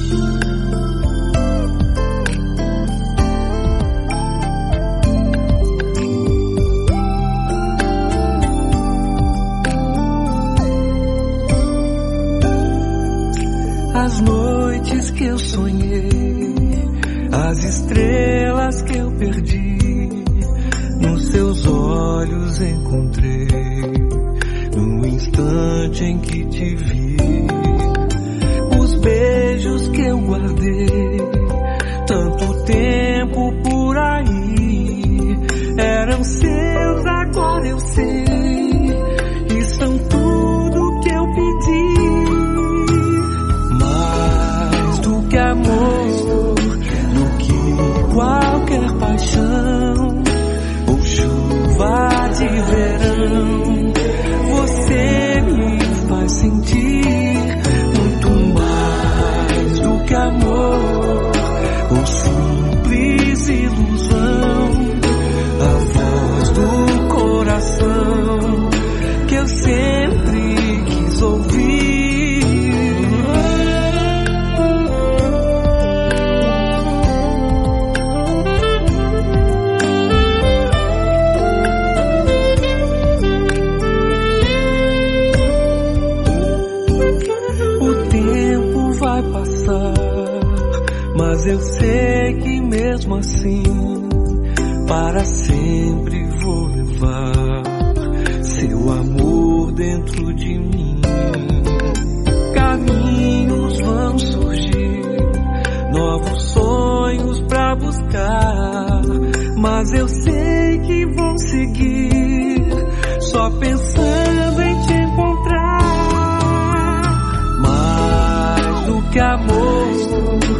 As noites que eu sonhei, as estrelas que eu perdi, nos seus olhos encontrei, no instante em que te vi. Os beijos que eu guardei, tanto tempo por aí, eram seus, agora eu sei, e são tudo que eu pedi. Amor, do que qualquer paixão ou chuva de verão, você me faz sentir muito mais do que amor ou simples ilusão. A voz do coração que eu sempre quis ouvir. Vai passar, mas eu sei que mesmo assim para sempre vou levar seu amor dentro de mim. Caminhos vão surgir, novos sonhos pra buscar, mas eu sei que vou seguir só pensando em te encontrar. Que amor